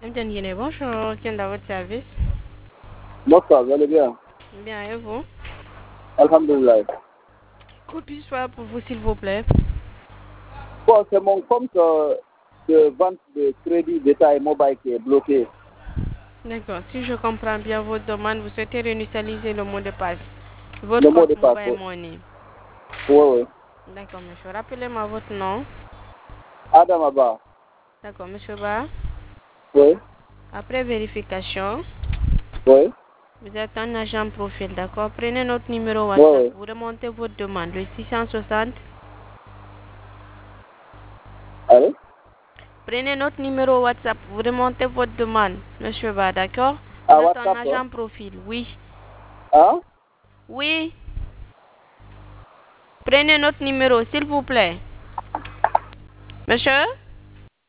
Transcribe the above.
MTN bonjour, qui est dans votre service? Bonsoir, vous allez bien? Bien, et vous? Alhamdulillah. Que puis-je faire pour vous, s'il vous plaît? Bon, c'est mon compte de vente de crédit détail mobile qui est bloqué. D'accord, si je comprends bien votre demande, vous souhaitez réinitialiser le mot de passe. Votre Le mot de compte passe. Mobile Money. Oui, oui. D'accord, monsieur. Rappelez-moi votre nom. Adam Abba. D'accord, monsieur Ba. Oui, Après vérification, oui, vous êtes un agent profil, d'accord? Prenez notre numéro oui, WhatsApp. oui. Vous remontez votre demande, le 660. Allez? Prenez notre numéro WhatsApp. Vous remontez votre demande, monsieur Ba, d'accord? Vous À êtes un WhatsApp, hein? agent profil, oui. Hein? Oui. Prenez notre numéro, s'il vous plaît. Monsieur?